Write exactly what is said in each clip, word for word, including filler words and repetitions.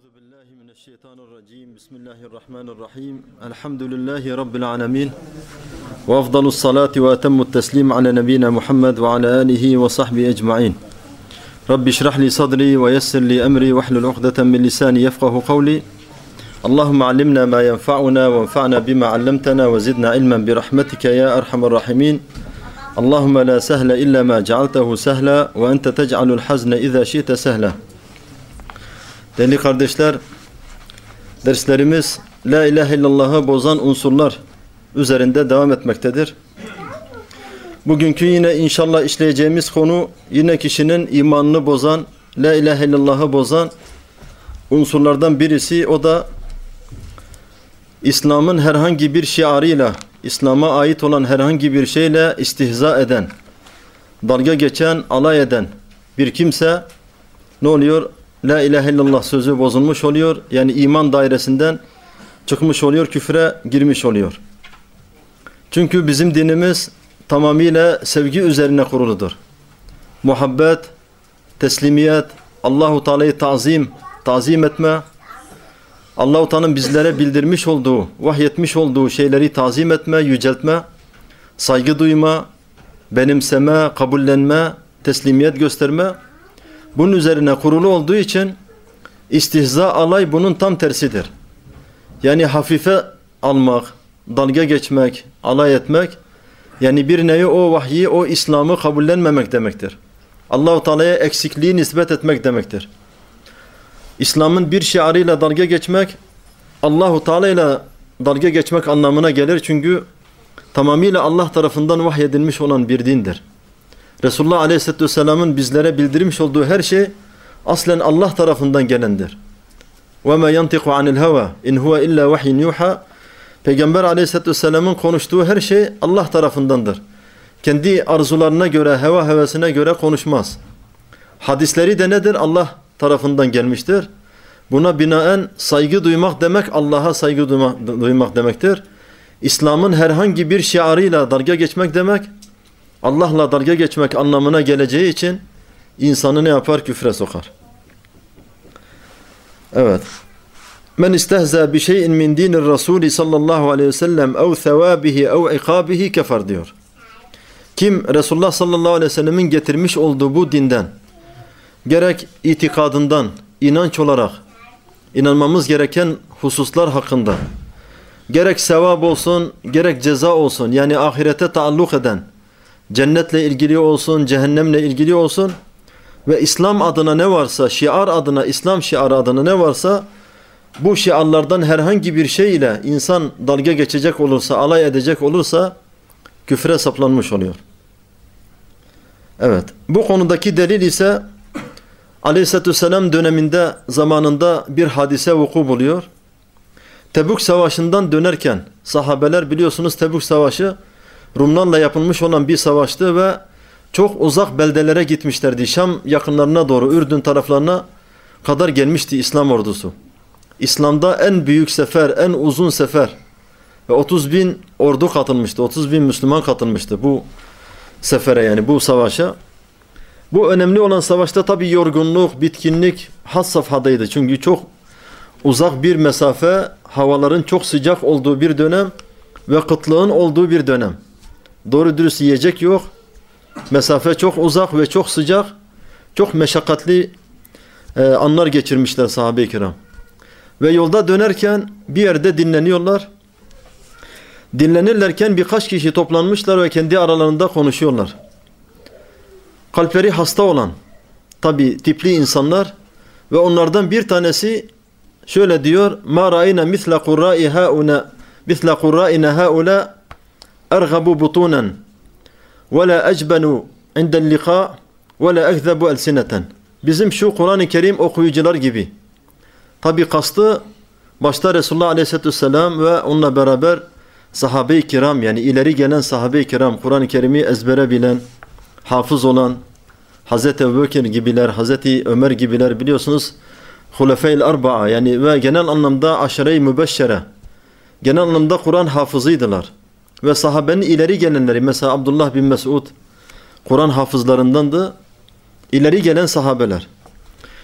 Euzu billahi mineşşeytanirracim. Bismillahirrahmanirrahim. Elhamdülillahi rabbil alamin. Ve afdalus salati ve etemmut teslim ala nebiyina Muhammed ve ala alihi ve sahbihi ecmaîn. Rabbi şrah li sadri ve yessir li emri ve hlul ukdeten min lisani yefkahu kavli. Allahumme allimna ma yenfa'una ve enfa'na bima 'allamtana ve zidna ilmen bi rahmetike ya erhamer rahimin. Allahumme la sehle illa ma cealtehu sehla ve ente tec'alul hazne iza şi'te sehla. Değerli kardeşler, derslerimiz La ilahe illallah'ı bozan unsurlar üzerinde devam etmektedir. Bugünkü yine inşallah işleyeceğimiz konu yine kişinin imanını bozan, La ilahe illallah'ı bozan unsurlardan birisi. O da İslam'ın herhangi bir şiarıyla, İslam'a ait olan herhangi bir şeyle istihza eden, dalga geçen, alay eden bir kimse ne oluyor? La ilahe illallah sözü bozulmuş oluyor. Yani iman dairesinden çıkmış oluyor, küfre girmiş oluyor. Çünkü bizim dinimiz tamamıyla sevgi üzerine kuruludur. Muhabbet, teslimiyet, Allahu Teala'yı tazim, tazim etme, Allah-u Teala'nın bizlere bildirmiş olduğu, vahyetmiş olduğu şeyleri tazim etme, yüceltme, saygı duyma, benimseme, kabullenme, teslimiyet gösterme, bunun üzerine kurulu olduğu için istihza, alay bunun tam tersidir. Yani hafife almak, dalga geçmek, alay etmek, yani bir nevi o vahyi, o İslam'ı kabullenmemek demektir. Allah-u Teala'ya eksikliği nispet etmek demektir. İslam'ın bir şiarıyla dalga geçmek, Allah-u Teala ile dalga geçmek anlamına gelir. Çünkü tamamıyla Allah tarafından vahyedilmiş olan bir dindir. Resulullah Aleyhisselatü Vesselam'ın bizlere bildirmiş olduğu her şey aslen Allah tarafından gelendir. وَمَا يَنْتِقُ عَنِ الْهَوَى اِنْ هُوَ اِلَّا وَحْيٍ يُوحَى. Peygamber Aleyhisselatü Vesselam'ın konuştuğu her şey Allah tarafındandır. Kendi arzularına göre, heva hevesine göre konuşmaz. Hadisleri de nedir? Allah tarafından gelmiştir. Buna binaen saygı duymak demek, Allah'a saygı duymak, duymak demektir. İslam'ın herhangi bir şiarıyla dalga geçmek demek, Allah'la dalga geçmek anlamına geleceği için insanı ne yapar? Küfre sokar. Evet. Men istehza bi şey'in min dinir Rasul sallallahu aleyhi ve sellem ev sevabihi ev ikabihi kefer diyor. Kim Resulullah sallallahu aleyhi ve sellemin getirmiş olduğu bu dinden, gerek itikadından, inanç olarak inanmamız gereken hususlar hakkında, gerek sevap olsun, gerek ceza olsun, yani ahirete taalluk eden, cennetle ilgili olsun, cehennemle ilgili olsun ve İslam adına ne varsa, şiar adına, İslam şiarı adına ne varsa, bu şiarlardan herhangi bir şey ile insan dalga geçecek olursa, alay edecek olursa küfre saplanmış oluyor. Evet, bu konudaki delil ise Aleyhisselatü Vesselam döneminde, zamanında bir hadise vuku buluyor. Tebük Savaşı'ndan dönerken sahabeler, biliyorsunuz Tebük Savaşı Rumlarla yapılmış olan bir savaştı ve çok uzak beldelere gitmişlerdi. Şam yakınlarına doğru, Ürdün taraflarına kadar gelmişti İslam ordusu. İslam'da en büyük sefer, en uzun sefer ve otuz bin ordu katılmıştı. otuz bin Müslüman katılmıştı bu sefere, yani bu savaşa. Bu önemli olan savaşta tabi yorgunluk, bitkinlik has safhadaydı. Çünkü çok uzak bir mesafe, havaların çok sıcak olduğu bir dönem ve kıtlığın olduğu bir dönem. Doğru dürüst yiyecek yok. Mesafe çok uzak ve çok sıcak. Çok meşakkatli e, anlar geçirmişler sahabe-i kiram. Ve yolda dönerken bir yerde dinleniyorlar. Dinlenirlerken birkaç kişi toplanmışlar ve kendi aralarında konuşuyorlar. Kalpleri hasta olan, tabi tipli insanlar ve onlardan bir tanesi şöyle diyor: "Ma ra'ina misla qurra'i hauna misla qurra'ina haula erghabu butunan ve la ecbanu indel liqa ve la ekzebu elsineten." Bizim şu Kur'an-ı Kerim okuyucular gibi. Tabi kastı başta Resulullah Aleyhisselatü Vesselam ve onunla beraber sahabe-i kiram, yani ileri gelen sahabe-i kiram, Kur'an-ı Kerim'i ezbere bilen, hafız olan Hazreti Ebubekir gibiler, Hazreti Ömer gibiler, biliyorsunuz Hulefe'il Arba'a, yani ve genel anlamda aşere-i mübeşşere, genel anlamda Kur'an hafızıydılar. Ve sahabenin ileri gelenleri, mesela Abdullah bin Mesud Kur'an hafızlarındandı, ileri gelen sahabeler.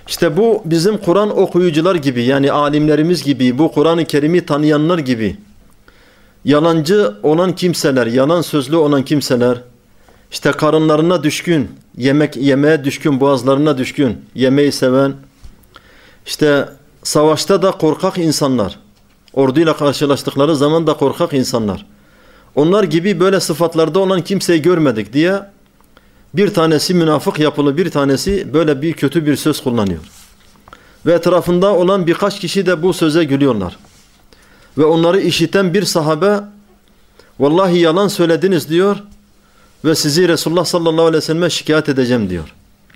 İşte bu bizim Kur'an okuyucular gibi, yani alimlerimiz gibi, bu Kur'an-ı Kerim'i tanıyanlar gibi yalancı olan kimseler, yalan sözlü olan kimseler, işte karınlarına düşkün, yemek yemeye düşkün, boğazlarına düşkün, yemeği seven, işte savaşta da korkak insanlar, orduyla karşılaştıkları zaman da korkak insanlar, onlar gibi böyle sıfatlarda olan kimseyi görmedik diye bir tanesi münafık yapılı, bir tanesi böyle bir kötü bir söz kullanıyor. Ve etrafında olan birkaç kişi de bu söze gülüyorlar. Ve onları işiten bir sahabe, vallahi yalan söylediniz diyor ve sizi Resulullah sallallahu aleyhi ve selleme şikayet edeceğim diyor.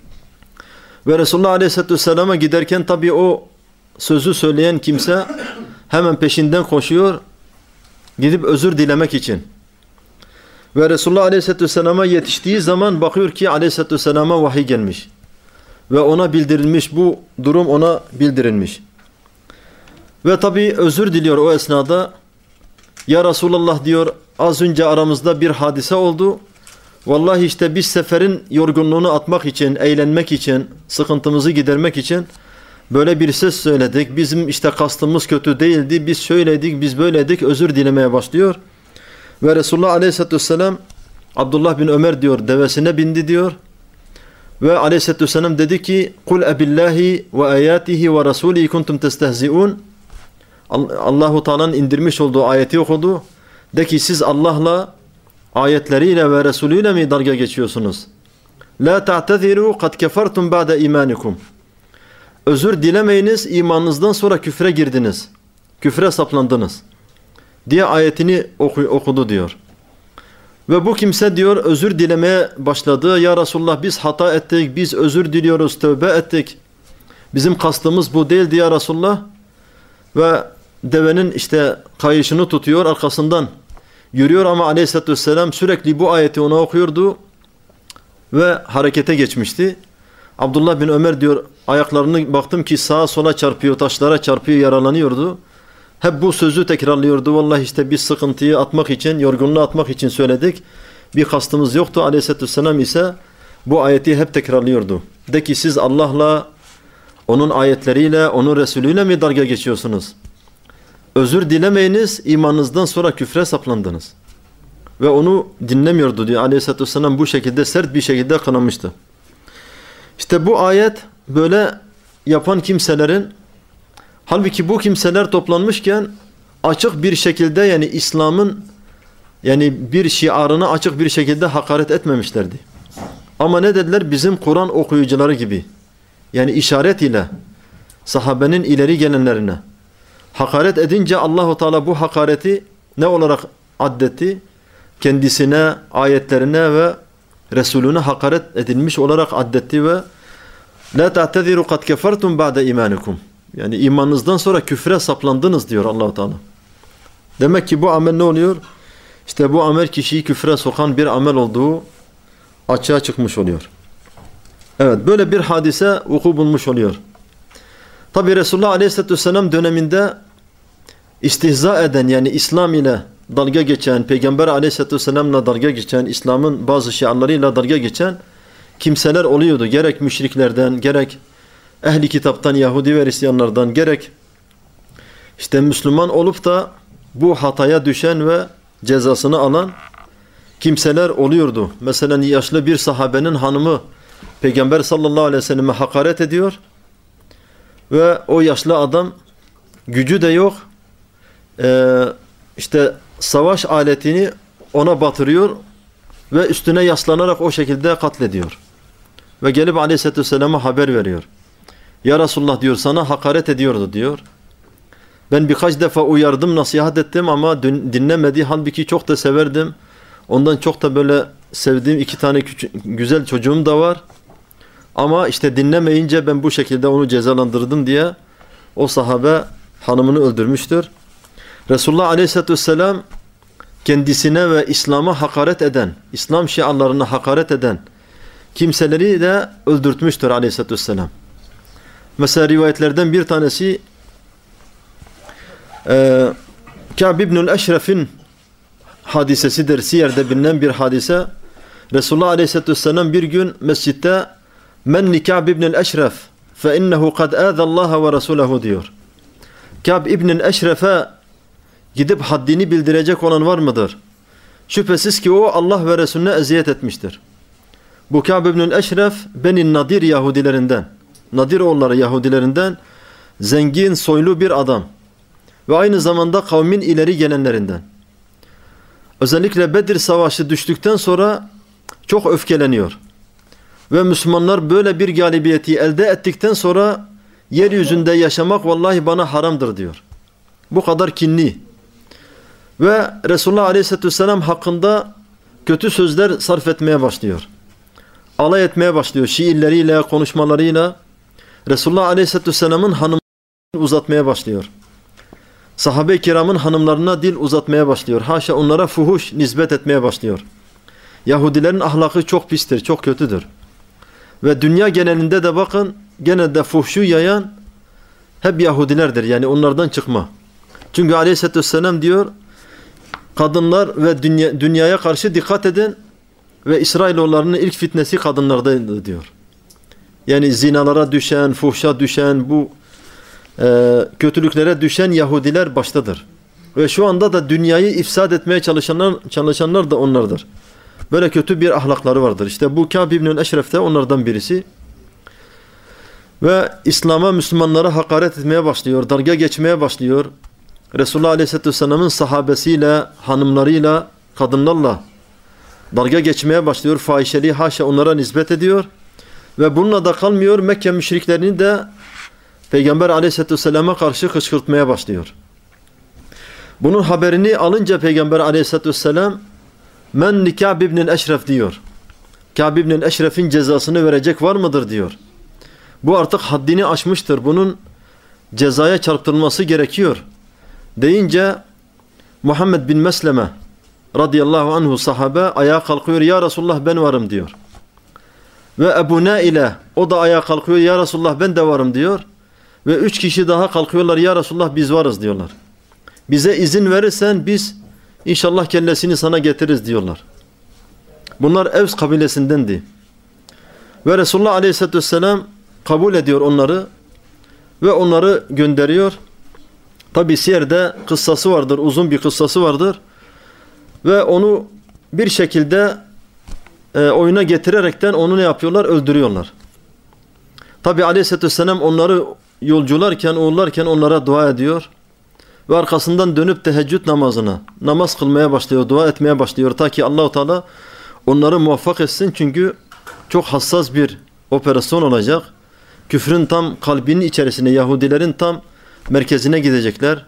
Ve Resulullah aleyhisselatü vesselam'a giderken tabii o sözü söyleyen kimse hemen peşinden koşuyor, gidip özür dilemek için. Ve Resulullah aleyhisselatü vesselam'a yetiştiği zaman bakıyor ki aleyhisselatü vesselam'a vahiy gelmiş. Ve ona bildirilmiş, bu durum ona bildirilmiş. Ve tabii özür diliyor o esnada. Ya Resulallah diyor, az önce aramızda bir hadise oldu. Vallahi işte biz seferin yorgunluğunu atmak için, eğlenmek için, sıkıntımızı gidermek için böyle bir söz söyledik. Bizim işte kastımız kötü değildi. Biz şöyledik, biz böyledik. Özür dilemeye başlıyor. Ve Resulullah aleyhisselatü vesselam, Abdullah bin Ömer diyor, devesine bindi diyor. Ve aleyhisselatü vesselam dedi ki, Kul ebillahi ve ayatihi ve rasulihi kuntum testehzi'un. Allahu Teala'nın indirmiş olduğu ayeti okudu. De ki siz Allah'la, ayetleriyle ve Resulüyle mi dalga geçiyorsunuz? La ta'teziru kad kefertum ba'de imanikum. Özür dilemeyiniz, imanınızdan sonra küfre girdiniz. Küfre saplandınız diye ayetini oku, okudu diyor. Ve bu kimse diyor özür dilemeye başladı. Ya Resulullah biz hata ettik, biz özür diliyoruz, tövbe ettik. Bizim kastımız bu değildi ya Resulullah. Ve devenin işte kayışını tutuyor, arkasından yürüyor ama aleyhissalatü vesselam sürekli bu ayeti ona okuyordu ve harekete geçmişti. Abdullah bin Ömer diyor, ayaklarını baktım ki sağa sola çarpıyor, taşlara çarpıyor, yaralanıyordu. Hep bu sözü tekrarlıyordu. Vallahi işte biz sıkıntıyı atmak için, yorgunluğu atmak için söyledik. Bir kastımız yoktu. Aleyhisselatü vesselam ise bu ayeti hep tekrarlıyordu. De ki siz Allah'la, onun ayetleriyle, onun Resulüyle mi dalga geçiyorsunuz? Özür dilemeyiniz, imanınızdan sonra küfre saplandınız. Ve onu dinlemiyordu diyor. Aleyhisselatü vesselam bu şekilde, sert bir şekilde kınamıştı. İşte bu ayet böyle yapan kimselerin, halbuki bu kimseler toplanmışken açık bir şekilde, yani İslam'ın yani bir şiarını açık bir şekilde hakaret etmemişlerdi. Ama ne dediler? Bizim Kur'an okuyucuları gibi. Yani işaret ile sahabenin ileri gelenlerine hakaret edince Allahu Teala bu hakareti ne olarak addetti? Kendisine, ayetlerine ve Resulüne hakaret edilmiş olarak addetti ve la ta'teziru kad kefertum ba'de imanikum. Yani imanınızdan sonra küfre saplandınız diyor Allah-u Teala. Demek ki bu amel ne oluyor? İşte bu amel kişiyi küfre sokan bir amel olduğu açığa çıkmış oluyor. Evet, böyle bir hadise vuku bulmuş oluyor. Tabi Resulullah Aleyhisselatü Vesselam döneminde istihza eden, yani İslam ile dalga geçen, Peygamber Aleyhisselatü Vesselam'la dalga geçen, İslam'ın bazı şiarlarıyla dalga geçen kimseler oluyordu. Gerek müşriklerden, gerek ehli kitaptan, Yahudi ve Hristiyanlardan, gerek işte Müslüman olup da bu hataya düşen ve cezasını alan kimseler oluyordu. Mesela yaşlı bir sahabenin hanımı Peygamber sallallahu aleyhi ve selleme hakaret ediyor ve o yaşlı adam gücü de yok, ee, işte savaş aletini ona batırıyor ve üstüne yaslanarak o şekilde katlediyor. Ve gelip aleyhissalatü vesselam'a haber veriyor. Ya Resulullah diyor, sana hakaret ediyordu diyor. Ben birkaç defa uyardım, nasihat ettim ama dinlemedi. Halbuki çok da severdim. Ondan çok da böyle sevdiğim iki tane küçük, güzel çocuğum da var. Ama işte dinlemeyince ben bu şekilde onu cezalandırdım diye o sahabe hanımını öldürmüştür. Resulullah Aleyhisselatü Vesselam kendisine ve İslam'a hakaret eden, İslam şiarlarına hakaret eden kimseleri de öldürtmüştür Aleyhisselatü Vesselam. Mesela rivayetlerden bir tanesi e, Ka'b ibn-ül Eşref'in hadisesidir. Siyer'de bilinen bir hadise. Resulullah Aleyhisselatü Vesselam bir gün mescitte men li Ka'b ibn-ül Eşref فَاِنَّهُ قَدْ اَذَى اللّٰهَ وَرَسُولَهُ diyor. Kâb İbn-i Eşref'e gidip haddini bildirecek olan var mıdır? Şüphesiz ki o Allah ve Resulüne eziyet etmiştir. Bu Kâb İbn-i Eşref Beni Nadir Yahudilerinden, Nadir oğulları Yahudilerinden zengin, soylu bir adam ve aynı zamanda kavmin ileri gelenlerinden. Özellikle Bedir Savaşı düştükten sonra çok öfkeleniyor. Ve Müslümanlar böyle bir galibiyeti elde ettikten sonra yeryüzünde yaşamak vallahi bana haramdır diyor. Bu kadar kinli. Ve Resulullah Aleyhisselatü Vesselam hakkında kötü sözler sarf etmeye başlıyor. Alay etmeye başlıyor şiirleriyle, konuşmalarıyla. Resulullah Aleyhisselatü Vesselam'ın hanımlarını uzatmaya başlıyor. Sahabe-i kiramın hanımlarına dil uzatmaya başlıyor. Haşa onlara fuhuş nispet etmeye başlıyor. Yahudilerin ahlakı çok pistir, çok kötüdür. Ve dünya genelinde de bakın genelde fuhşu yayan hep Yahudilerdir. Yani onlardan çıkma. Çünkü Aleyhisselatü Vesselam diyor kadınlar ve dünya, dünyaya karşı dikkat edin ve İsrailoğullarının ilk fitnesi kadınlardaydı diyor. Yani zinalara düşen, fuhşa düşen, bu e, kötülüklere düşen Yahudiler baştadır. Ve şu anda da dünyayı ifsad etmeye çalışanlar, çalışanlar da onlardır. Böyle kötü bir ahlakları vardır. İşte bu Kâb İbn-i Eşref de onlardan birisi. Ve İslam'a, Müslümanlara hakaret etmeye başlıyor, dalga geçmeye başlıyor. Resulullah Aleyhisselatü Vesselam'ın sahabesiyle, hanımlarıyla, kadınlarla dalga geçmeye başlıyor. Fahişeliği haşa onlara nispet ediyor. Ve bununla da kalmıyor. Mekke müşriklerini de Peygamber Aleyhisselatü Vesselam'a karşı kışkırtmaya başlıyor. Bunun haberini alınca Peygamber Aleyhisselatü Vesselam men li Kâb İbn-i Eşref diyor. Kâb İbn-i Eşref'in cezasını verecek var mıdır diyor. Bu artık haddini aşmıştır. Bunun cezaya çarptırılması gerekiyor. Deyince Muhammed bin Mesleme radıyallahu anhu sahabe ayağa kalkıyor. Ya Resulullah ben varım diyor. Ve Ebu Naile o da ayağa kalkıyor. Ya Resulullah ben de varım diyor. Ve üç kişi daha kalkıyorlar. Ya Resulullah biz varız diyorlar. Bize izin verirsen biz İnşallah kellesini sana getiririz diyorlar. Bunlar Evs kabilesindendi. Ve Resulullah Aleyhisselatü Vesselam kabul ediyor onları ve onları gönderiyor. Tabi Siyer'de kıssası vardır, uzun bir kıssası vardır. Ve onu bir şekilde e, oyuna getirerekten onu ne yapıyorlar? Öldürüyorlar. Tabi Aleyhisselatü Vesselam onları yolcularken, uğurlarken onlara dua ediyor. Ve arkasından dönüp teheccüd namazına namaz kılmaya başlıyor, dua etmeye başlıyor. Ta ki Allah-u Teala onları muvaffak etsin. Çünkü çok hassas bir operasyon olacak. Küfrün tam kalbinin içerisine, Yahudilerin tam merkezine gidecekler.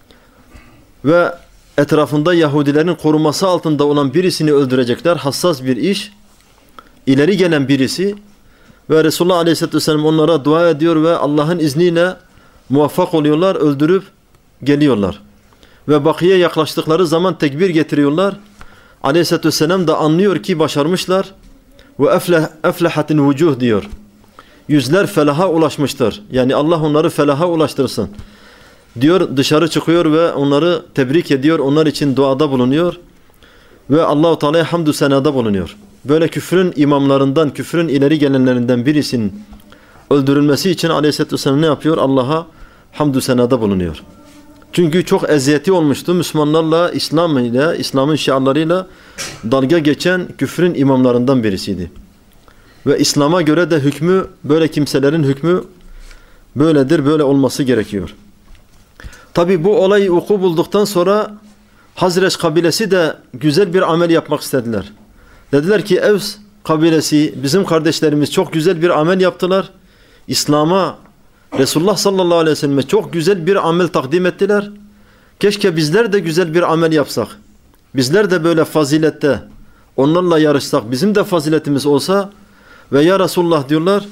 Ve etrafında Yahudilerin koruması altında olan birisini öldürecekler. Hassas bir iş. İleri gelen birisi. Ve Resulullah Aleyhisselatü Vesselam onlara dua ediyor ve Allah'ın izniyle muvaffak oluyorlar, öldürüp geliyorlar. Ve Bakı'ya yaklaştıkları zaman tekbir getiriyorlar. Aleyhisselatü Vesselam da anlıyor ki başarmışlar. Ve efleh, eflehatin vucuh diyor. Yüzler felaha ulaşmıştır. Yani Allah onları felaha ulaştırsın. Diyor, dışarı çıkıyor ve onları tebrik ediyor. Onlar için duada bulunuyor. Ve Allah-u Teala'ya hamdü senada bulunuyor. Böyle küfrün imamlarından, küfrün ileri gelenlerinden birisinin öldürülmesi için Aleyhisselatü Vesselam ne yapıyor? Allah'a hamdü senada bulunuyor. Çünkü çok eziyeti olmuştu. Müslümanlarla, İslam ile, İslam'ın şiarlarıyla dalga geçen küfrün imamlarından birisiydi. Ve İslam'a göre de hükmü, böyle kimselerin hükmü böyledir, böyle olması gerekiyor. Tabi bu olay vuku bulduktan sonra Hazreç kabilesi de güzel bir amel yapmak istediler. Dediler ki Evs kabilesi, bizim kardeşlerimiz çok güzel bir amel yaptılar. İslam'a, Resulullah sallallahu aleyhi ve selleme çok güzel bir amel takdim ettiler. Keşke bizler de güzel bir amel yapsak. Bizler de böyle fazilette onlarla yarışsak, bizim de faziletimiz olsa. Ve ya Resulullah diyorlar,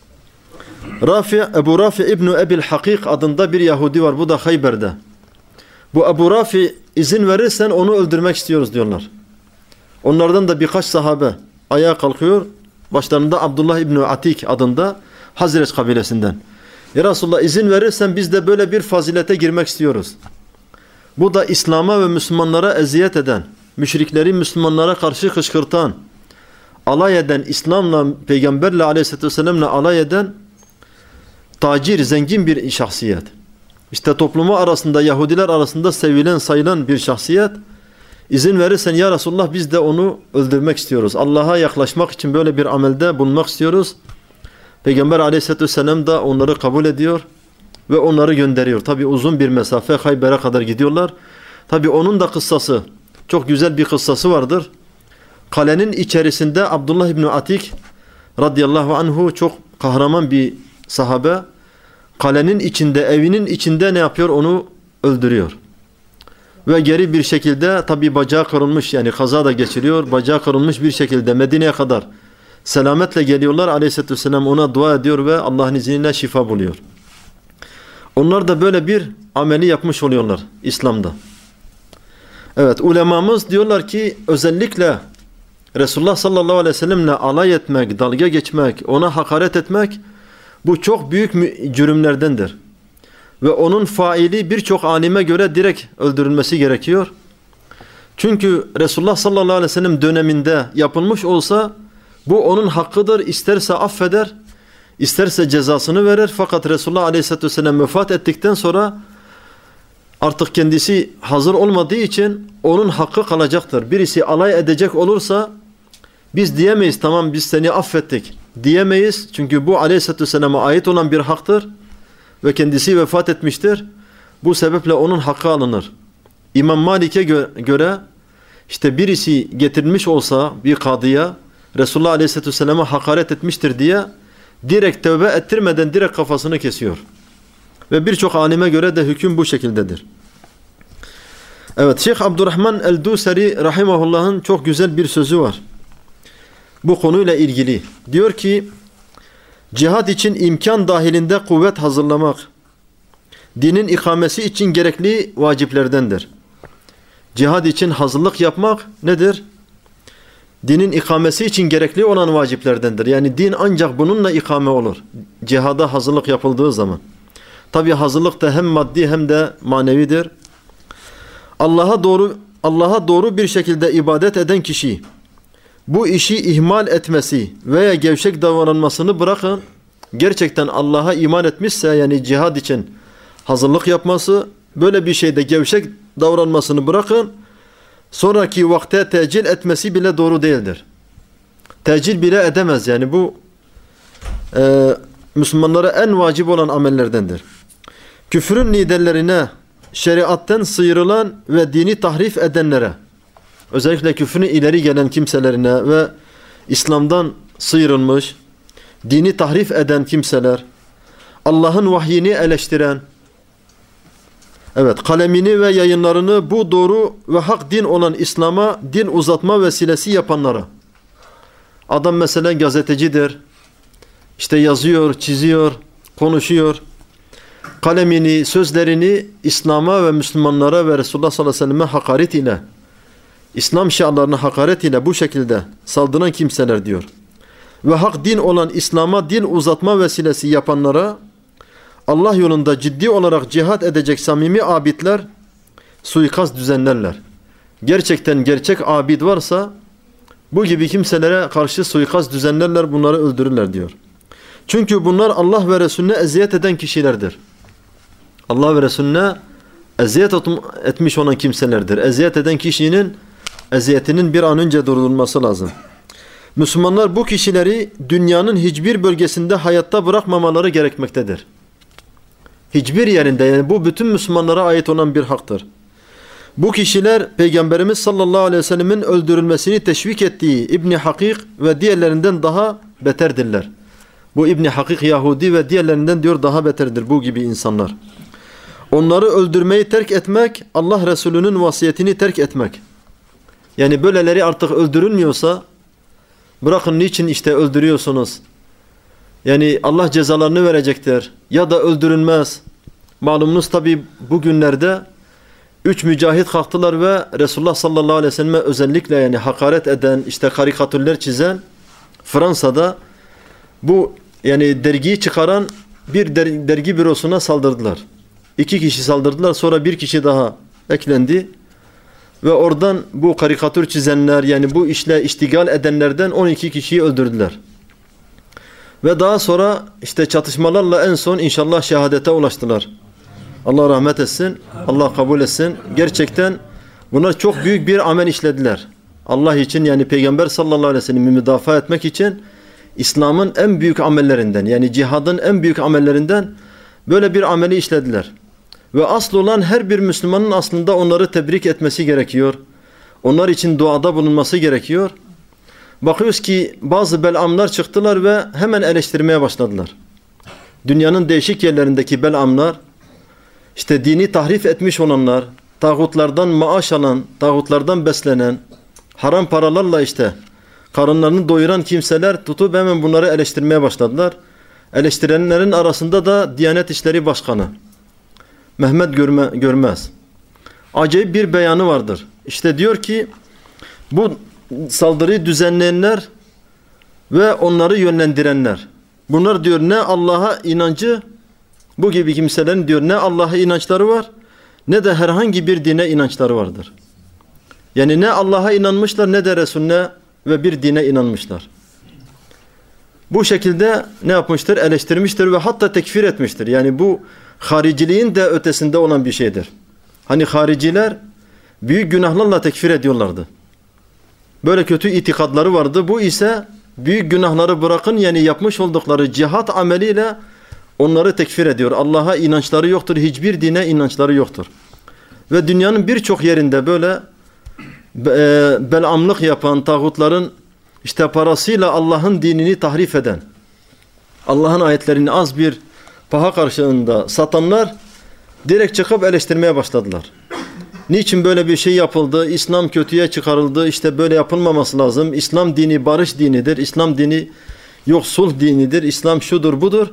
Rafi, Ebu Rafi İbn-i Ebil Hakik adında bir Yahudi var. Bu da Hayber'de. Bu Ebu Rafi izin verirsen onu öldürmek istiyoruz diyorlar. Onlardan da birkaç sahabe ayağa kalkıyor. Başlarında Abdullah İbn-i Atik adında Hazreç kabilesinden. Ya Resulullah izin verirsen biz de böyle bir fazilete girmek istiyoruz. Bu da İslam'a ve Müslümanlara eziyet eden, müşrikleri Müslümanlara karşı kışkırtan, alay eden, İslam'la, Peygamberle Aleyhisselatü Vesselam'la alay eden tacir, zengin bir şahsiyet. İşte toplumu arasında, Yahudiler arasında sevilen, sayılan bir şahsiyet. İzin verirsen ya Resulullah biz de onu öldürmek istiyoruz. Allah'a yaklaşmak için böyle bir amelde bulunmak istiyoruz. Peygamber aleyhissalatü vesselam da onları kabul ediyor ve onları gönderiyor. Tabi uzun bir mesafe, Hayber'e kadar gidiyorlar. Tabi onun da kıssası, çok güzel bir kıssası vardır. Kalenin içerisinde Abdullah İbni Atik radıyallahu anhu çok kahraman bir sahabe. Kalenin içinde, evinin içinde ne yapıyor? Onu öldürüyor. Ve geri bir şekilde tabi bacağı kırılmış, yani kaza da geçiriyor. Bacağı kırılmış bir şekilde Medine'ye kadar selametle geliyorlar. Aleyhisselatü vesselam ona dua ediyor ve Allah'ın izniyle şifa buluyor. Onlar da böyle bir ameli yapmış oluyorlar İslam'da. Evet, ulemamız diyorlar ki özellikle Resulullah sallallahu aleyhi ve sellemle alay etmek, dalga geçmek, ona hakaret etmek bu çok büyük cürümlerdendir. Ve onun faili birçok alime göre direkt öldürülmesi gerekiyor. Çünkü Resulullah sallallahu aleyhi ve sellem döneminde yapılmış olsa bu onun hakkıdır. İsterse affeder, isterse cezasını verir. Fakat Resulullah aleyhisselatü vesselam vefat ettikten sonra artık kendisi hazır olmadığı için onun hakkı kalacaktır. Birisi alay edecek olursa biz diyemeyiz tamam biz seni affettik diyemeyiz. Çünkü bu aleyhisselatü vesselama ait olan bir haktır ve kendisi vefat etmiştir. Bu sebeple onun hakkı alınır. İmam Malik'e gö göre işte birisi getirilmiş olsa bir kadıya Resulullah aleyhisselatü vesselama hakaret etmiştir diye direkt tövbe ettirmeden direkt kafasını kesiyor. Ve birçok alime göre de hüküm bu şekildedir. Evet, Şeyh Abdurrahman el-Dusari rahimahullah'ın çok güzel bir sözü var. Bu konuyla ilgili. Diyor ki, cihad için imkan dahilinde kuvvet hazırlamak, dinin ikamesi için gerekli vaciplerdendir. Cihad için hazırlık yapmak nedir? Dinin ikamesi için gerekli olan vaciplerdendir. Yani din ancak bununla ikame olur. Cihada hazırlık yapıldığı zaman. Tabi hazırlık da hem maddi hem de manevidir. Allah'a doğru Allah'a doğru bir şekilde ibadet eden kişi bu işi ihmal etmesi veya gevşek davranmasını bırakın. Gerçekten Allah'a iman etmişse, yani cihad için hazırlık yapması, böyle bir şeyde gevşek davranmasını bırakın. Sonraki vakte tecil etmesi bile doğru değildir. Tecil bile edemez, yani bu e, Müslümanlara en vacip olan amellerdendir. Küfrün liderlerine, şeriatten sıyrılan ve dini tahrif edenlere, özellikle küfrün ileri gelen kimselerine ve İslam'dan sıyrılmış, dini tahrif eden kimseler, Allah'ın vahyini eleştiren, evet, kalemini ve yayınlarını bu doğru ve hak din olan İslam'a din uzatma vesilesi yapanlara, adam mesela gazetecidir, işte yazıyor, çiziyor, konuşuyor, kalemini, sözlerini İslam'a ve Müslümanlara ve Resulullah sallallahu aleyhi ve selleme hakaret ile, İslam şiarlarına hakaret ile bu şekilde saldıran kimseler diyor. Ve hak din olan İslam'a din uzatma vesilesi yapanlara, Allah yolunda ciddi olarak cihad edecek samimi abidler suikast düzenlerler. Gerçekten gerçek abid varsa bu gibi kimselere karşı suikast düzenlerler, bunları öldürürler diyor. Çünkü bunlar Allah ve Resulüne eziyet eden kişilerdir. Allah ve Resulüne eziyet etmiş olan kimselerdir. Eziyet eden kişinin eziyetinin bir an önce durdurulması lazım. Müslümanlar bu kişileri dünyanın hiçbir bölgesinde hayatta bırakmamaları gerekmektedir. Hiçbir yerinde, yani bu bütün Müslümanlara ait olan bir haktır. Bu kişiler Peygamberimiz sallallahu aleyhi ve sellemin öldürülmesini teşvik ettiği İbni Hakik ve diğerlerinden daha beterdirler. Bu İbni Hakik Yahudi ve diğerlerinden diyor daha beterdir bu gibi insanlar. Onları öldürmeyi terk etmek, Allah Resulü'nün vasiyetini terk etmek. Yani böyleleri artık öldürülmüyorsa, bırakın niçin işte öldürüyorsunuz? Yani Allah cezalarını verecektir. Ya da öldürülmez. Malumunuz tabi bugünlerde üç mücahit kalktılar ve Resulullah sallallahu aleyhi ve selleme özellikle yani hakaret eden, işte karikatürler çizen Fransa'da bu yani dergiyi çıkaran bir der, dergi bürosuna saldırdılar. İki kişi saldırdılar, sonra bir kişi daha eklendi. Ve oradan bu karikatür çizenler, yani bu işle iştigal edenlerden on iki kişiyi öldürdüler. Ve daha sonra işte çatışmalarla en son inşallah şehadete ulaştılar. Allah rahmet etsin. Allah kabul etsin. Gerçekten bunlar çok büyük bir amel işlediler. Allah için, yani Peygamber sallallahu aleyhi ve sellem'i müdafaa etmek için İslam'ın en büyük amellerinden, yani cihadın en büyük amellerinden böyle bir ameli işlediler. Ve asıl olan her bir Müslümanın aslında onları tebrik etmesi gerekiyor. Onlar için duada bulunması gerekiyor. Bakıyoruz ki bazı belamlar çıktılar ve hemen eleştirmeye başladılar. Dünyanın değişik yerlerindeki belamlar, işte dini tahrif etmiş olanlar, tağutlardan maaş alan, tağutlardan beslenen, haram paralarla işte karınlarını doyuran kimseler tutup hemen bunları eleştirmeye başladılar. Eleştirenlerin arasında da Diyanet İşleri Başkanı Mehmet Görme, Görmez. Acayip bir beyanı vardır. İşte diyor ki bu saldırıyı düzenleyenler ve onları yönlendirenler, bunlar diyor ne Allah'a inancı, bu gibi kimselerin diyor ne Allah'a inançları var ne de herhangi bir dine inançları vardır. Yani ne Allah'a inanmışlar ne de Resulüne ve bir dine inanmışlar. Bu şekilde ne yapmıştır? Eleştirmiştir ve hatta tekfir etmiştir. Yani bu hariciliğin de ötesinde olan bir şeydir. Hani hariciler büyük günahlarla tekfir ediyorlardı. Böyle kötü itikadları vardı. Bu ise büyük günahları bırakın, yani yapmış oldukları cihat ameliyle onları tekfir ediyor. Allah'a inançları yoktur. Hiçbir dine inançları yoktur. Ve dünyanın birçok yerinde böyle e, belamlık yapan tağutların işte parasıyla Allah'ın dinini tahrif eden, Allah'ın ayetlerini az bir paha karşılığında satanlar direkt çıkıp eleştirmeye başladılar. Niçin böyle bir şey yapıldı? İslam kötüye çıkarıldı. İşte böyle yapılmaması lazım. İslam dini barış dinidir. İslam dini yok sulh dinidir. İslam şudur budur.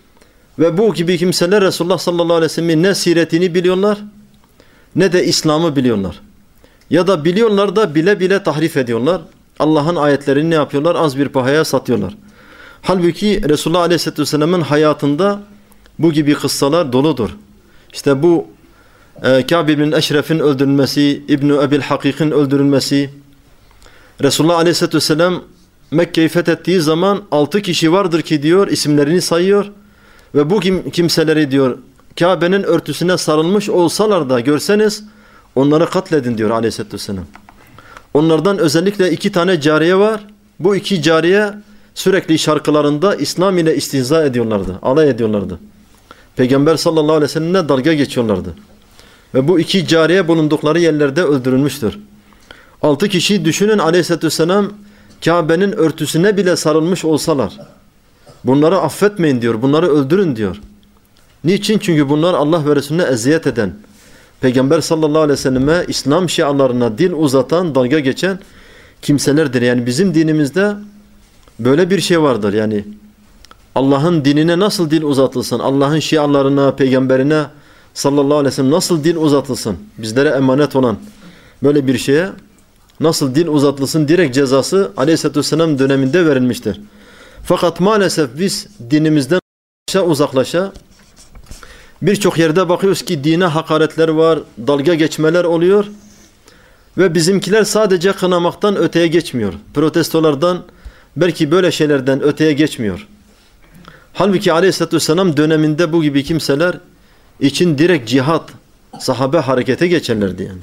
Ve bu gibi kimseler Resulullah sallallahu aleyhi ve sellem'in ne siretini biliyorlar ne de İslam'ı biliyorlar. Ya da biliyorlar da bile bile tahrif ediyorlar. Allah'ın ayetlerini ne yapıyorlar? Az bir pahaya satıyorlar. Halbuki Resulullah aleyhisselatü vesselam'ın hayatında bu gibi kıssalar doludur. İşte bu e, Kâb ibn Eşref'in öldürülmesi, İbn-i Ebil Hakik'in öldürülmesi, Resulullah aleyhisselatü vesselam Mekke'yi fethettiği zaman altı kişi vardır ki diyor, isimlerini sayıyor ve bu kim, kimseleri diyor Kabe'nin örtüsüne sarılmış olsalar da görseniz onları katledin diyor aleyhisselatü vesselam. Onlardan özellikle iki tane cariye var. Bu iki cariye sürekli şarkılarında İslam ile istihza ediyorlardı, alay ediyorlardı. Peygamber sallallahu aleyhi ve sellem'le dalga geçiyorlardı. Ve bu iki cariye bulundukları yerlerde öldürülmüştür. Altı kişi düşünün, aleyhisselatü vesselam Kabe'nin örtüsüne bile sarılmış olsalar bunları affetmeyin diyor, bunları öldürün diyor. Niçin? Çünkü bunlar Allah ve Resulüne eziyet eden, Peygamber sallallahu aleyhi ve selleme İslam şialarına dil uzatan, dalga geçen kimselerdir. Yani bizim dinimizde böyle bir şey vardır. Yani Allah'ın dinine nasıl dil uzatılsın? Allah'ın şialarına, peygamberine sallallahu aleyhi ve sellem nasıl dil uzatılsın? Bizlere emanet olan böyle bir şeye nasıl dil uzatılsın? Direkt cezası aleyhisselatü vesselam döneminde verilmiştir. Fakat maalesef biz dinimizden uzaklaşa birçok yerde bakıyoruz ki dine hakaretler var, dalga geçmeler oluyor ve bizimkiler sadece kınamaktan öteye geçmiyor. Protestolardan, belki böyle şeylerden öteye geçmiyor. Halbuki aleyhisselatü vesselam döneminde bu gibi kimseler için direkt cihat, sahabe harekete geçerlerdi yani.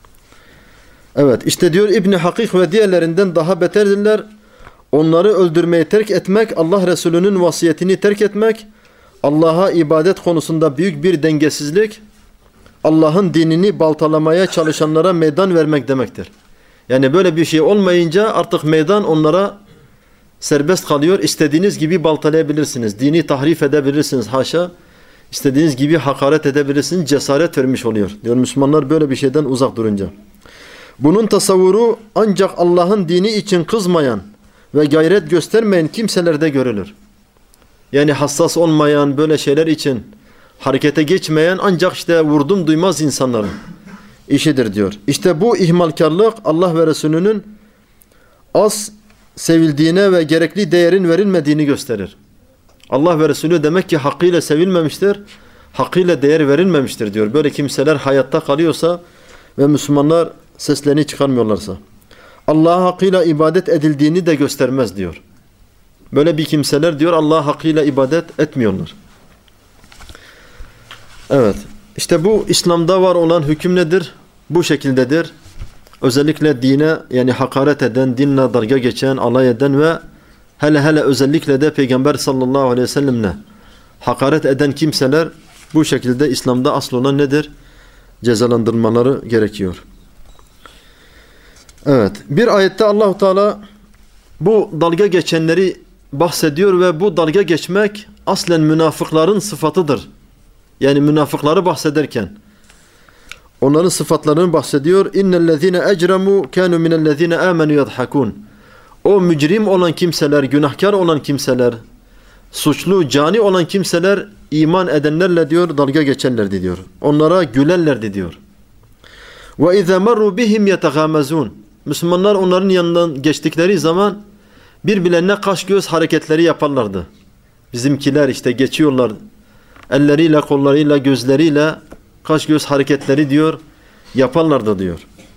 Evet, işte diyor İbn-i Hakik ve diğerlerinden daha beterdirler. Onları öldürmeyi terk etmek, Allah Resulü'nün vasiyetini terk etmek, Allah'a ibadet konusunda büyük bir dengesizlik, Allah'ın dinini baltalamaya çalışanlara meydan vermek demektir. Yani böyle bir şey olmayınca artık meydan onlara serbest kalıyor. İstediğiniz gibi baltalayabilirsiniz. Dini tahrif edebilirsiniz haşa. İstediğiniz gibi hakaret edebilirsiniz. Cesaret vermiş oluyor. Diyor Müslümanlar böyle bir şeyden uzak durunca. Bunun tasavvuru ancak Allah'ın dini için kızmayan ve gayret göstermeyen kimselerde görülür. Yani hassas olmayan, böyle şeyler için harekete geçmeyen ancak işte vurdum duymaz insanların işidir diyor. İşte bu ihmalkarlık Allah ve Resulünün az sevildiğine ve gerekli değerin verilmediğini gösterir. Allah ve Resulü demek ki hakkıyla sevilmemiştir, hakkıyla değer verilmemiştir diyor. Böyle kimseler hayatta kalıyorsa ve Müslümanlar seslerini çıkarmıyorlarsa Allah'a hakkıyla ibadet edildiğini de göstermez diyor. Böyle bir kimseler diyor Allah'a hakkıyla ibadet etmiyorlar. Evet. İşte bu İslam'da var olan hüküm nedir? Bu şekildedir. Özellikle dine yani hakaret eden, dinle dalga geçen, alay eden ve hele hele özellikle de Peygamber sallallahu aleyhi ve sellemle hakaret eden kimseler bu şekilde İslam'da asıl olan nedir? Cezalandırmaları gerekiyor. Evet. Bir ayette Allahu Teala bu dalga geçenleri bahsediyor ve bu dalga geçmek aslen münafıkların sıfatıdır. Yani münafıkları bahsederken onların sıfatlarını bahsediyor. İnnellezîne ecremû kânû minellezîne âmenû yadhakûn. O mücrim olan kimseler, günahkar olan kimseler, suçlu, cani olan kimseler iman edenlerle diyor dalga geçerlerdi diyor. Onlara gülerlerdi diyor. Ve izâ merrû bihim yetegâmezûn. Müslümanlar onların yanından geçtikleri zaman birbirlerine kaş göz hareketleri yaparlardı. Bizimkiler işte geçiyorlar. Elleriyle, kollarıyla, gözleriyle kaş göz hareketleri diyor yaparlardı diyor.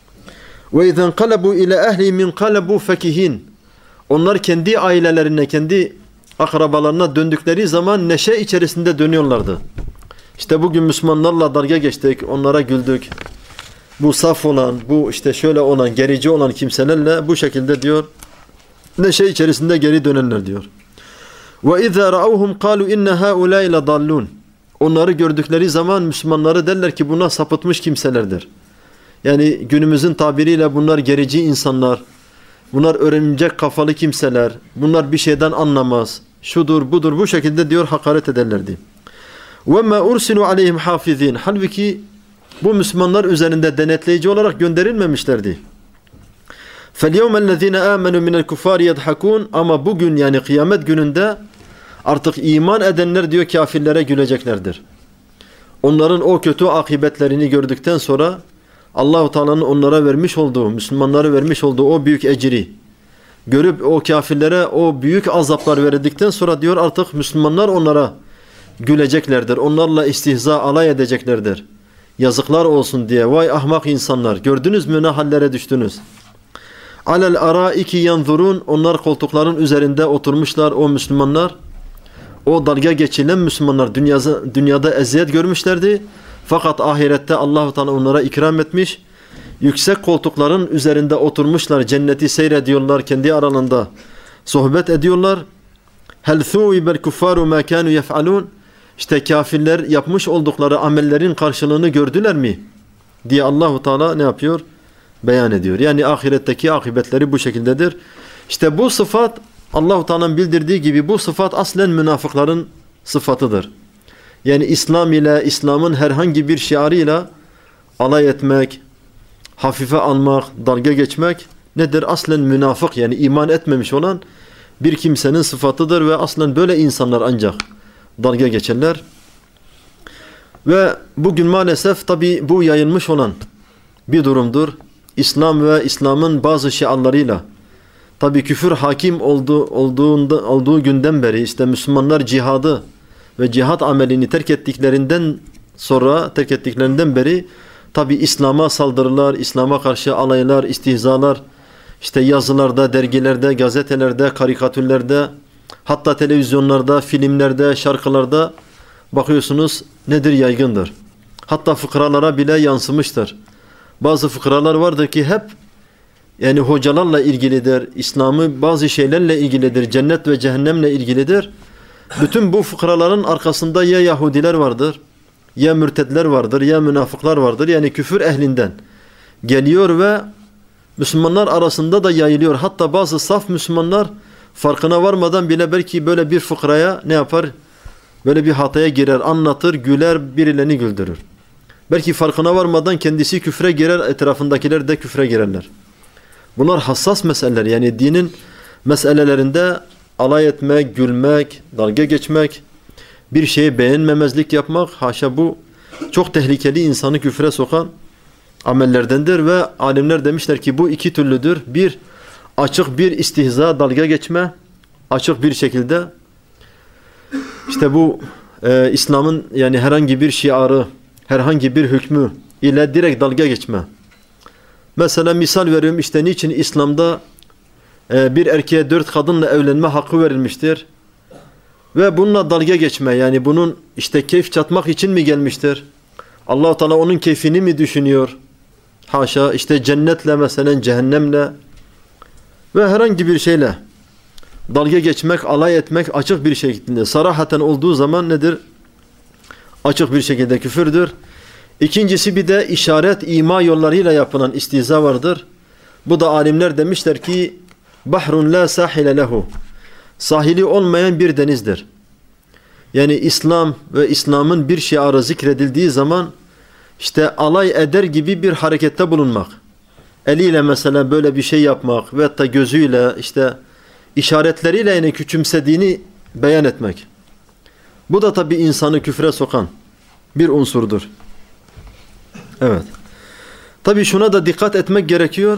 Ve izen kalabu ile ehli min kalabu fekihin. Onlar kendi ailelerine, kendi akrabalarına döndükleri zaman neşe içerisinde dönüyorlardı. İşte bugün Müslümanlarla dalga geçtik, onlara güldük. Bu saf olan, bu işte şöyle olan, gerici olan kimselerle bu şekilde diyor neşe içerisinde geri dönenler diyor. Ve izâ ra'awhum kâlu inne hâulâi ledallûn. Onları gördükleri zaman Müslümanları derler ki buna sapıtmış kimselerdir. Yani günümüzün tabiriyle bunlar gerici insanlar, bunlar örümcek kafalı kimseler, bunlar bir şeyden anlamaz, şudur budur bu şekilde diyor hakaret ederlerdi. وَمَا اُرْسِلُوا عَلَيْهِمْ حَافِظِينَ. Halbuki bu Müslümanlar üzerinde denetleyici olarak gönderilmemişlerdi. فَالْيَوْمَ الَّذ۪ينَ آمَنُوا مِنَ الْكُفَارِ يَضْحَكُونَ. Ama bugün yani kıyamet gününde artık iman edenler diyor kafirlere güleceklerdir. Onların o kötü akıbetlerini gördükten sonra Allah-u Teala'nın onlara vermiş olduğu, Müslümanlara vermiş olduğu o büyük ecri görüp o kafirlere o büyük azaplar verdikten sonra diyor artık Müslümanlar onlara güleceklerdir. Onlarla istihza, alay edeceklerdir. Yazıklar olsun diye. Vay ahmak insanlar. Gördünüz mü ne hallere düştünüz? Alel araiki yanzurun. Onlar koltukların üzerinde oturmuşlar o Müslümanlar. O dalga geçilen Müslümanlar dünyada, dünyada eziyet görmüşlerdi. Fakat ahirette Allah-u Teala onlara ikram etmiş. Yüksek koltukların üzerinde oturmuşlar. Cenneti seyrediyorlar. Kendi aralarında sohbet ediyorlar. Hel thuibel kuffaru ma kanu yef'alun. İşte kafirler yapmış oldukları amellerin karşılığını gördüler mi? Diye Allah-u Teala ne yapıyor? Beyan ediyor. Yani ahiretteki akıbetleri bu şekildedir. İşte bu sıfat Allah-u Teala'nın bildirdiği gibi bu sıfat aslen münafıkların sıfatıdır. Yani İslam ile, İslam'ın herhangi bir şiarıyla alay etmek, hafife almak, dalga geçmek nedir? Aslen münafık yani iman etmemiş olan bir kimsenin sıfatıdır ve aslen böyle insanlar ancak dalga geçerler. Ve bugün maalesef tabi bu yayılmış olan bir durumdur. İslam ve İslam'ın bazı şiarlarıyla tabi küfür hakim olduğu, olduğunda, olduğu günden beri işte Müslümanlar cihadı ve cihat amelini terk ettiklerinden sonra terk ettiklerinden beri tabi İslam'a saldırılar, İslam'a karşı alaylar, istihzalar işte yazılarda, dergilerde, gazetelerde, karikatürlerde hatta televizyonlarda, filmlerde, şarkılarda bakıyorsunuz nedir yaygındır. Hatta fıkralara bile yansımıştır. Bazı fıkralar vardır ki hep yani hocalarla ilgilidir. İslam'ı bazı şeylerle ilgilidir. Cennet ve cehennemle ilgilidir. Bütün bu fıkraların arkasında ya Yahudiler vardır, ya mürtedler vardır, ya münafıklar vardır. Yani küfür ehlinden geliyor ve Müslümanlar arasında da yayılıyor. Hatta bazı saf Müslümanlar farkına varmadan bile belki böyle bir fıkraya ne yapar? Böyle bir hataya girer, anlatır, güler, birilerini güldürür. Belki farkına varmadan kendisi küfre girer, etrafındakiler de küfre girerler. Bunlar hassas meseleler. Yani dinin meselelerinde alay etmek, gülmek, dalga geçmek, bir şeye beğenmemezlik yapmak, haşa bu çok tehlikeli insanı küfre sokan amellerdendir ve alimler demişler ki bu iki türlüdür. Bir, açık bir istihza, dalga geçme, açık bir şekilde işte bu e, İslam'ın yani herhangi bir şiarı, herhangi bir hükmü ile direkt dalga geçme. Mesela misal veriyorum işte niçin İslam'da e, bir erkeğe dört kadınla evlenme hakkı verilmiştir. Ve bununla dalga geçme, yani bunun işte keyif çatmak için mi gelmiştir? Allah-u Teala onun keyfini mi düşünüyor? Haşa, işte cennetle mesela cehennemle ve herhangi bir şeyle dalga geçmek, alay etmek açık bir şekilde, sarahaten olduğu zaman nedir? Açık bir şekilde küfürdür. İkincisi bir de işaret, ima yollarıyla yapılan istihza vardır. Bu da alimler demişler ki bahrun la sahile lehu, sahili olmayan bir denizdir. Yani İslam ve İslam'ın bir şiarı zikredildiği zaman işte alay eder gibi bir harekette bulunmak. Eliyle mesela böyle bir şey yapmak ve hatta gözüyle işte işaretleriyle yani küçümsediğini beyan etmek. Bu da tabii insanı küfre sokan bir unsurdur. Evet. Tabii şuna da dikkat etmek gerekiyor.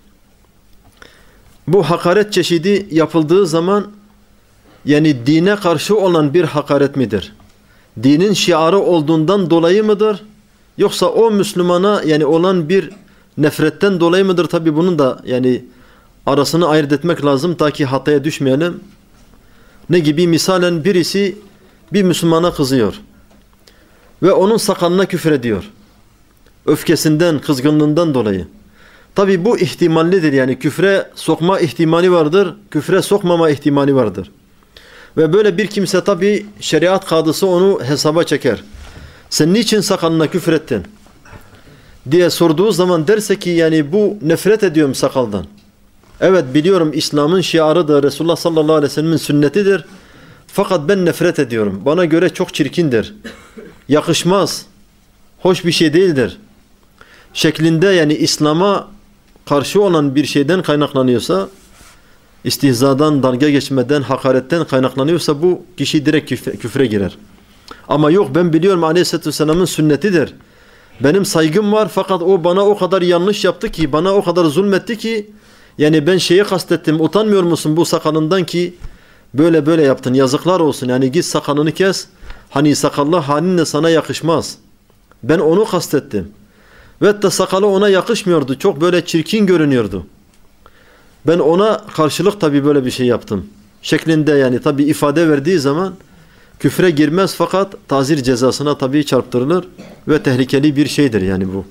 Bu hakaret çeşidi yapıldığı zaman yani dine karşı olan bir hakaret midir? Dinin şiarı olduğundan dolayı mıdır? Yoksa o Müslümana yani olan bir nefretten dolayı mıdır? Tabii bunun da yani arasını ayırt etmek lazım ta ki hataya düşmeyelim. Ne gibi? Misalen birisi bir Müslümana kızıyor ve onun sakalına küfür ediyor. Öfkesinden, kızgınlığından dolayı. Tabii bu ihtimallidir, yani küfre sokma ihtimali vardır, küfre sokmama ihtimali vardır. Ve böyle bir kimse tabii şeriat kadısı onu hesaba çeker. Sen niçin sakalına küfür ettin diye sorduğu zaman derse ki yani bu nefret ediyorum sakaldan. Evet biliyorum İslam'ın şiarıdır, Resulullah sallallahu aleyhi ve sellem'in sünnetidir. Fakat ben nefret ediyorum. Bana göre çok çirkindir. Yakışmaz. Hoş bir şey değildir. Şeklinde yani İslam'a karşı olan bir şeyden kaynaklanıyorsa, istihzadan, dalga geçmeden, hakaretten kaynaklanıyorsa bu kişi direkt küfre, küfre girer. Ama yok ben biliyorum Aleyhisselatü Vesselam'ın sünnetidir. Benim saygım var fakat o bana o kadar yanlış yaptı ki, bana o kadar zulmetti ki yani ben şeyi kastettim, utanmıyor musun bu sakalından ki böyle böyle yaptın, yazıklar olsun, yani git sakalını kes, hani sakallı halinle sana yakışmaz. Ben onu kastettim. Ve hatta sakalı ona yakışmıyordu, çok böyle çirkin görünüyordu. Ben ona karşılık tabii böyle bir şey yaptım şeklinde yani tabii ifade verdiği zaman küfre girmez fakat tazir cezasına tabii çarptırılır ve tehlikeli bir şeydir yani bu.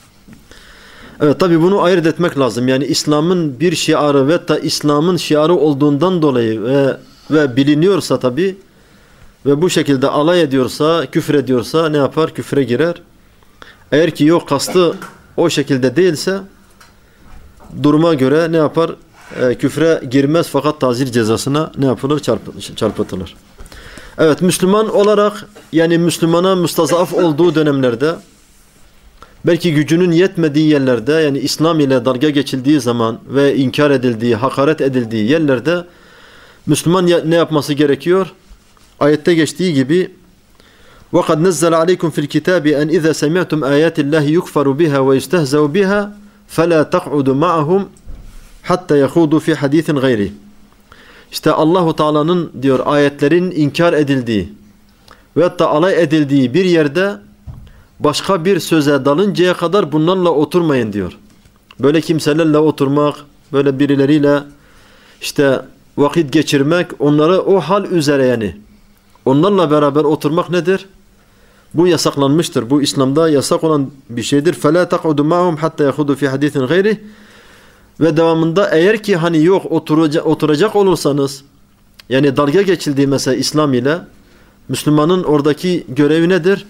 Evet tabii bunu ayırt etmek lazım. Yani İslam'ın bir şiarı ve da İslam'ın şiarı olduğundan dolayı ve ve biliniyorsa tabii ve bu şekilde alay ediyorsa, küfür ediyorsa ne yapar? Küfre girer. Eğer ki yok kastı o şekilde değilse duruma göre ne yapar? E, küfre girmez fakat tazir cezasına ne yapılır? Çarp, çarpıtılır. Evet Müslüman olarak yani Müslümana müstazaf olduğu dönemlerde belki gücünün yetmediği yerlerde yani İslam ile dalga geçildiği zaman ve inkar edildiği, hakaret edildiği yerlerde Müslüman ne yapması gerekiyor? Ayette geçtiği gibi وَقَدْ نَزَّلَ عَلَيْكُمْ فِي الْكِتَابِ أَنْ إِذَا سَمِعْتُمْ آيَاتِ اللّٰهِ يُكْفَرُ بِهَا وَيُسْتَهْزَوْ بِهَا فَلَا تَقْعُدُوا مَعَهُمْ حَتَّى يَخُوضُوا فِي حَدِيثٍ غَيْرِهِ. İşte Allahu Teala'nın diyor ayetlerin inkar edildiği ve hatta alay edildiği bir yerde başka bir söze dalıncaya kadar bunlarla oturmayın diyor. Böyle kimselerle oturmak, böyle birileriyle işte vakit geçirmek, onları o hal üzere yani onlarla beraber oturmak nedir? Bu yasaklanmıştır. Bu İslam'da yasak olan bir şeydir. فَلَا تَقْعُدُ مَعَهُمْ حَتَّى يَخُدُوا فِي حَدِيثٍ غَيْرِهِ. Ve devamında eğer ki hani yok oturacak, oturacak olursanız yani dalga geçildiği mesela İslam ile Müslümanın oradaki görevi nedir?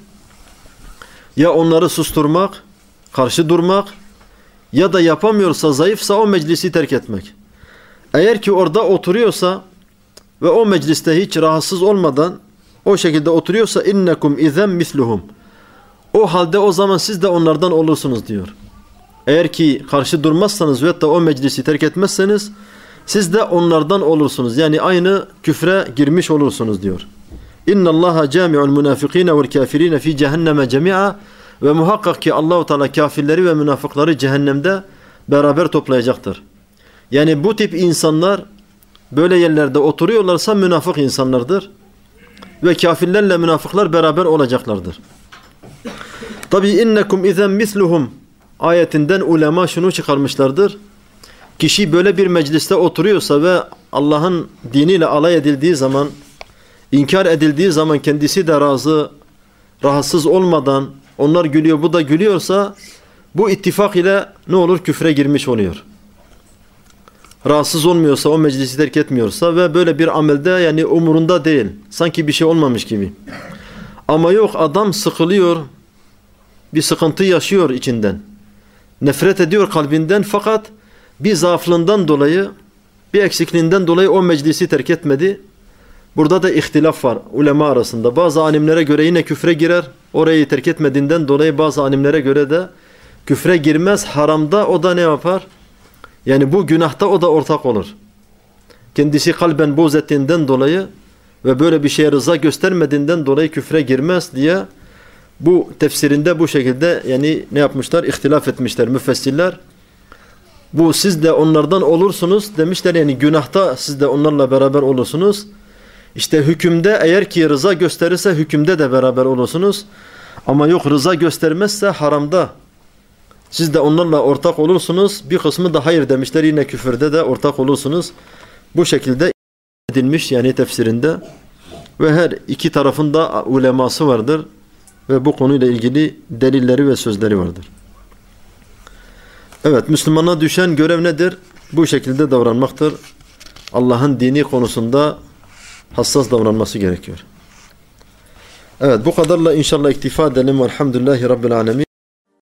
Ya onları susturmak, karşı durmak ya da yapamıyorsa, zayıfsa o meclisi terk etmek. Eğer ki orada oturuyorsa ve o mecliste hiç rahatsız olmadan o şekilde oturuyorsa innekum izen misluhum. O halde o zaman siz de onlardan olursunuz diyor. Eğer ki karşı durmazsanız ve da o meclisi terk etmezseniz siz de onlardan olursunuz. Yani aynı küfre girmiş olursunuz diyor. İnna Allaha cami'ul munafikine ve'l kafirine fi cehenneme cemi'a. Ve muhakkak ki Allahu Teala kafirleri ve münafıkları cehennemde beraber toplayacaktır. Yani bu tip insanlar böyle yerlerde oturuyorlarsa münafık insanlardır. Ve kafirlerle münafıklar beraber olacaklardır. Tabi innekum izen misluhum ayetinden ulema şunu çıkarmışlardır. Kişi böyle bir mecliste oturuyorsa ve Allah'ın diniyle alay edildiği zaman, inkar edildiği zaman kendisi de razı, rahatsız olmadan onlar gülüyor, bu da gülüyorsa bu ittifak ile ne olur? Küfre girmiş oluyor. Rahatsız olmuyorsa, o meclisi terk etmiyorsa ve böyle bir amelde yani umurunda değil. Sanki bir şey olmamış gibi. Ama yok, adam sıkılıyor, bir sıkıntı yaşıyor içinden. Nefret ediyor kalbinden, fakat bir zaaflığından dolayı, bir eksikliğinden dolayı o meclisi terk etmedi. Burada da ihtilaf var ulema arasında. Bazı alimlere göre yine küfre girer. Orayı terk etmediğinden dolayı bazı alimlere göre de küfre girmez. Haramda o da ne yapar? Yani bu günahta o da ortak olur. Kendisi kalben buğz ettiğinden dolayı ve böyle bir şeye rıza göstermediğinden dolayı küfre girmez diye bu tefsirinde bu şekilde yani ne yapmışlar? İhtilaf etmişler müfessirler. Bu siz de onlardan olursunuz demişler, yani günahta siz de onlarla beraber olursunuz. İşte hükümde eğer ki rıza gösterirse hükümde de beraber olursunuz. Ama yok, rıza göstermezse haramda siz de onlarla ortak olursunuz. Bir kısmı da hayır demişler, yine küfürde de ortak olursunuz. Bu şekilde edilmiş yani tefsirinde. Ve her iki tarafında uleması vardır. Ve bu konuyla ilgili delilleri ve sözleri vardır. Evet, Müslümana düşen görev nedir? Bu şekilde davranmaktır. Allah'ın dini konusunda hassas davranması gerekiyor. Evet, bu kadarla inşallah iktifa edelim. Elhamdülillahi Rabbil Alemin.